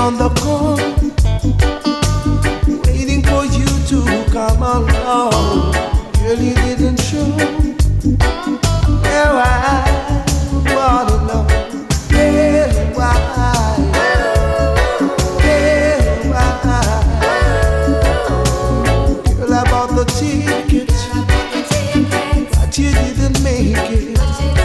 on the corner, waiting for you to come along. Girl, you didn't show. Now I wanna know. Yeah, why? Yeah, why? Girl, I bought the ticket, but you didn't make it.